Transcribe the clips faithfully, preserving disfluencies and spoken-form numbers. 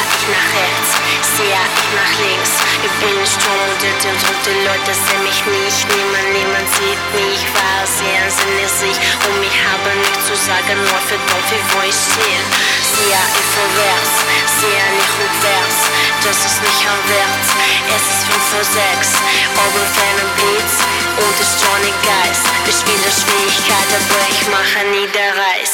ich nach rechts, sehe ich nach links. Ich bin nicht dumm und irrtum und die Leute sehen mich nicht. Niemand, niemand sieht mich, weil sehen sie nicht sich. Und ich habe nichts zu sagen, nur für Profi, wo ich stehe. Sehe ich vorwärts, sehe nicht rückwärts. Das ist nicht am Wert, es ist fünf vor sechs. Augen, Fan und Blitz und ist Johnny Geist. Geschwindigkeit, aber ich mache nie der Reis.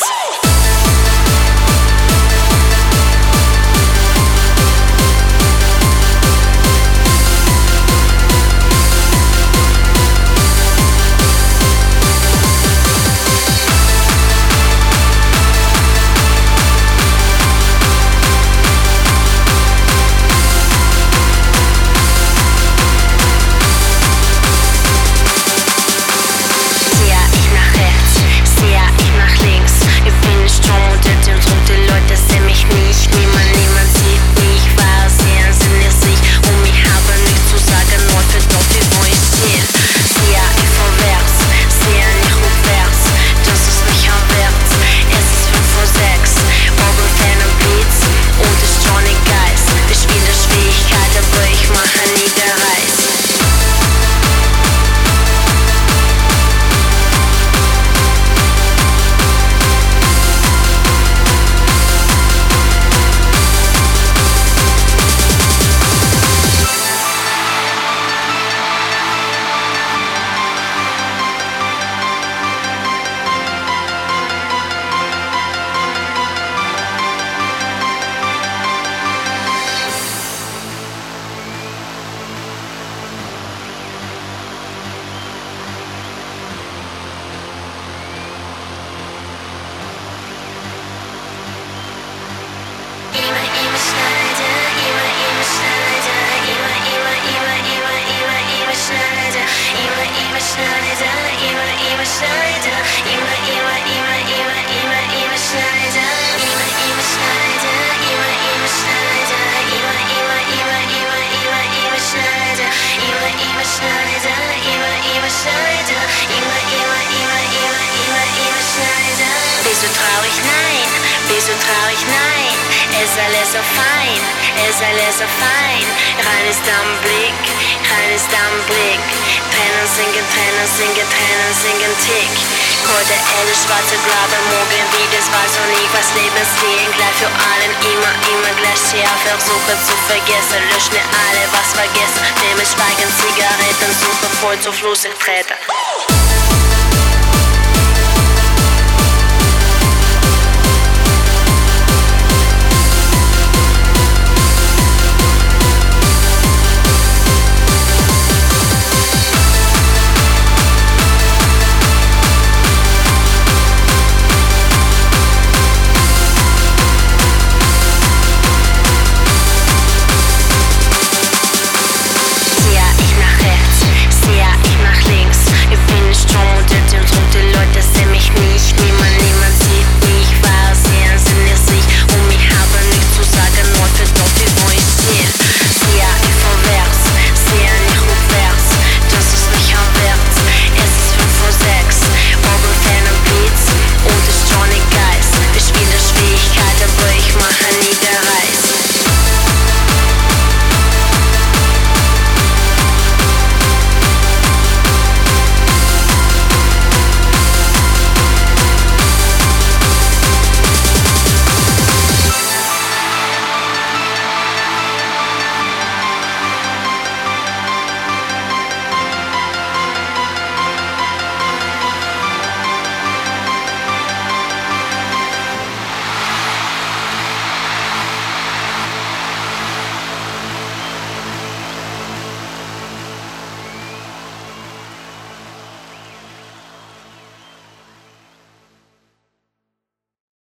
Bist du traurig? Nein. Bist du traurig? Nein. Es ist alles so fein, es ist alles so fein. Rein ist am Blick, rein ist am Blick. Tränen singen, Tränen singen, Tränen singen Tick. Heute elle schwarze Grabe, morgen wie das war so nie. Was Lebensstil gleich für allen, immer, immer gleich her. Versuche zu vergessen, lösch mir alle, was vergessen. Nehme Schweigen, Zigaretten, suche voll zu Fluss in Treten.